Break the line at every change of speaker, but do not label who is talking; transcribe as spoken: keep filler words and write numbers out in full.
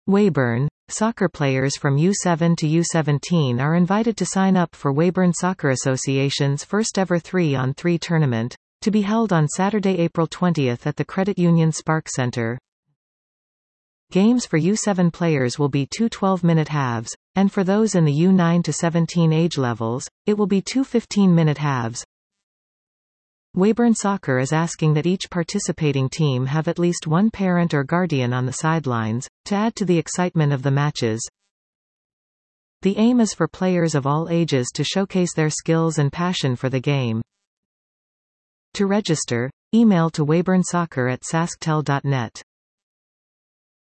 Weyburn. Soccer players from U seven to U seventeen are invited to sign up for Weyburn Soccer Association's first-ever three on three tournament, to be held on Saturday, April twentieth at the Credit Union Spark Centre. Games for U seven players will be two twelve-minute halves, and for those in the U nine to seventeen age levels, it will be two fifteen-minute halves. Weyburn Soccer is asking that each participating team have at least one parent or guardian on the sidelines, to add to the excitement of the matches. The aim is for players of all ages to showcase their skills and passion for the game. To register, email to weyburnsoccer at sasktel dot net.